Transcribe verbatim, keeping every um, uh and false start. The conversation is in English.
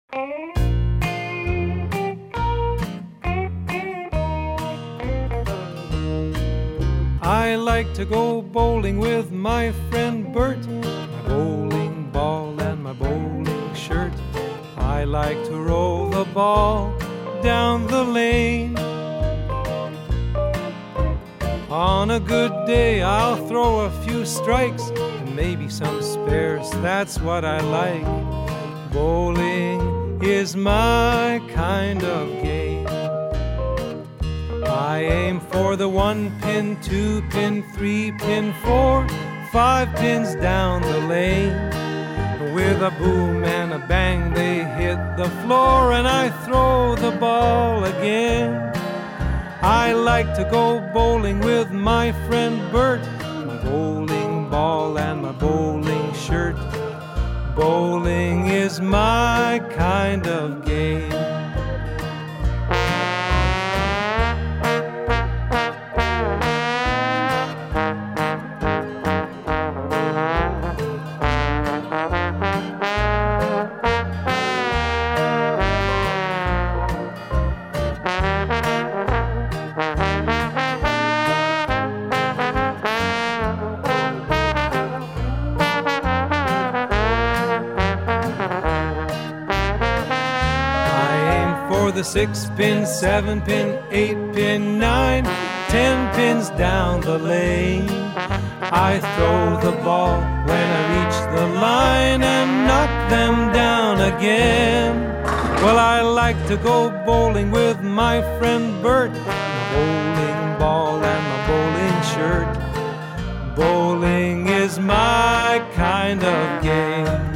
I like to go bowling with my friend Bert, my bowling ball and my bowling shirt. I like to roll the ball down the lane. On a good day I'll throw a few strikes and maybe some spares, that's what I like. Bowling is my kind of game. I aim for the one pin, two pin, three pin, four, five pins down the lane. With a boom and a bang they hit the floor and I throw the ball again. I like to go bowling with my friend Bert, my bowling ball and my bowling shirt. Bowling is my kind of game. The six pin, seven pin, eight pin, nine, ten pins down the lane. I throw the ball when I reach the line and knock them down again. Well, I like to go bowling with my friend Bert, my bowling ball and my bowling shirt. Bowling is my kind of game.